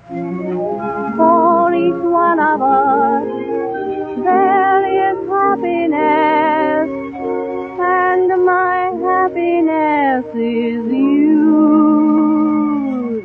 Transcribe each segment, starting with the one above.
For each one of us there is happiness, and my happiness is you,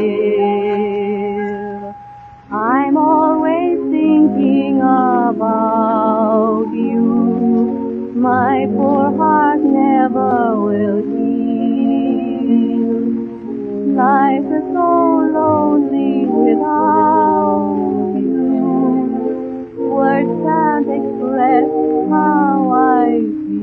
dear. I'm always thinking about you. My poor heart never will heal. Life is so lonely without you. Words can't express how I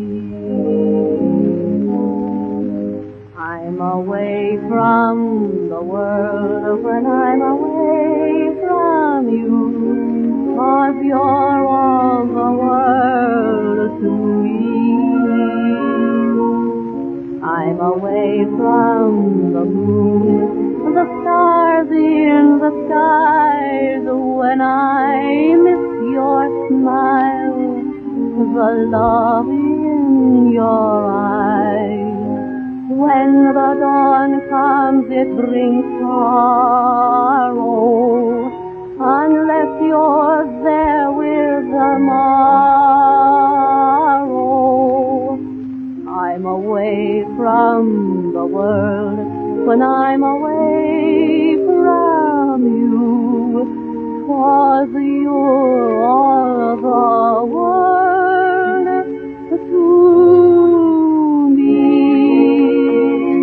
feel. I'm away from the world when I'm away from you, 'cause you're all the world to me. I'm away from the moon, the stars in the skies, when I miss your smile, the love in your eyes. When the dawn comes, it brings